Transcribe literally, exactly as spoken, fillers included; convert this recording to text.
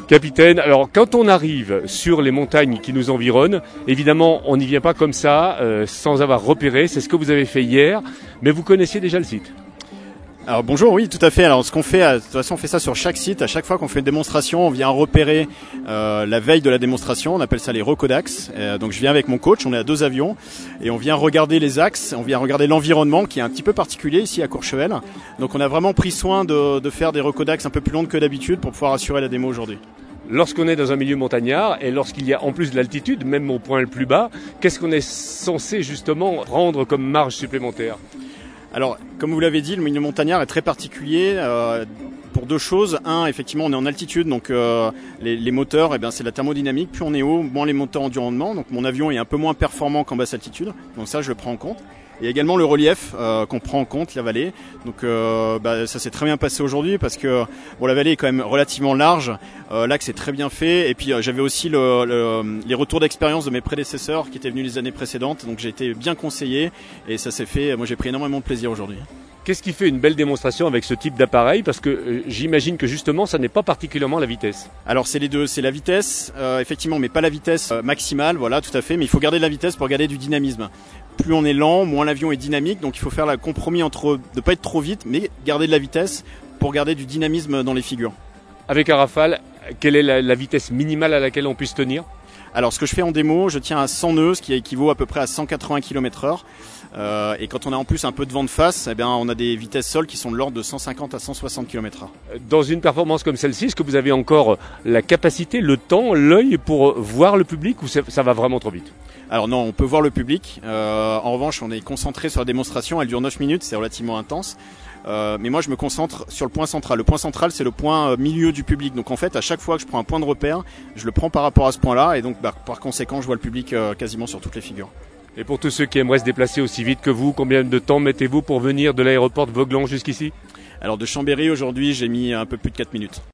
Capitaine, alors quand on arrive sur les montagnes qui nous environnent, évidemment on n'y vient pas comme ça, euh, sans avoir repéré, c'est ce que vous avez fait hier, mais vous connaissiez déjà le site. Alors bonjour, oui, tout à fait. Alors ce qu'on fait, de toute façon, on fait ça sur chaque site. À chaque fois qu'on fait une démonstration, on vient repérer euh, la veille de la démonstration. On appelle ça les recodax. Euh, donc je viens avec mon coach, on est à deux avions et on vient regarder les axes, on vient regarder l'environnement qui est un petit peu particulier ici à Courchevel. Donc on a vraiment pris soin de, de faire des recodax un peu plus longues que d'habitude pour pouvoir assurer la démo aujourd'hui. Lorsqu'on est dans un milieu montagnard et lorsqu'il y a en plus de l'altitude, même au point le plus bas, qu'est-ce qu'on est censé justement prendre comme marge supplémentaire ? Alors, comme vous l'avez dit, le milieu montagnard est très particulier euh, pour deux choses. Un, effectivement, on est en altitude, donc euh, les, les moteurs, eh bien, c'est la thermodynamique. Plus on est haut, moins les moteurs ont du rendement. Donc mon avion est un peu moins performant qu'en basse altitude. Donc ça, je le prends en compte. Et également le relief euh, qu'on prend en compte, la vallée. Donc euh, bah, ça s'est très bien passé aujourd'hui parce que bon, la vallée est quand même relativement large. Euh, L'axe est très bien fait. Et puis euh, j'avais aussi le, le, les retours d'expérience de mes prédécesseurs qui étaient venus les années précédentes. Donc j'ai été bien conseillé et ça s'est fait. Moi j'ai pris énormément de plaisir aujourd'hui. Qu'est-ce qui fait une belle démonstration avec ce type d'appareil ? Parce que euh, j'imagine que justement, ça n'est pas particulièrement la vitesse. Alors c'est les deux, c'est la vitesse, euh, effectivement, mais pas la vitesse euh, maximale, voilà, tout à fait. Mais il faut garder de la vitesse pour garder du dynamisme. Plus on est lent, moins l'avion est dynamique, donc il faut faire le compromis entre ne pas être trop vite, mais garder de la vitesse pour garder du dynamisme dans les figures. Avec un Rafale, quelle est la, la vitesse minimale à laquelle on puisse tenir ? Alors ce que je fais en démo, je tiens à cent nœuds, ce qui équivaut à peu près à cent quatre-vingts kilomètres heure. Euh, et quand on a en plus un peu de vent de face, eh bien, on a des vitesses sol qui sont de l'ordre de cent cinquante à cent soixante kilomètres heure. Dans une performance comme celle-ci, est-ce que vous avez encore la capacité, le temps, l'œil pour voir le public ou ça va vraiment trop vite ? Alors non, on peut voir le public. Euh, en revanche, on est concentré sur la démonstration. Elle dure neuf minutes, c'est relativement intense. Euh, mais moi, je me concentre sur le point central. Le point central, c'est le point euh, milieu du public. Donc en fait, à chaque fois que je prends un point de repère, je le prends par rapport à ce point-là. Et donc, bah, par conséquent, je vois le public euh, quasiment sur toutes les figures. Et pour tous ceux qui aimeraient se déplacer aussi vite que vous, combien de temps mettez-vous pour venir de l'aéroport de Voglan jusqu'ici ? Alors de Chambéry, aujourd'hui, j'ai mis un peu plus de quatre minutes.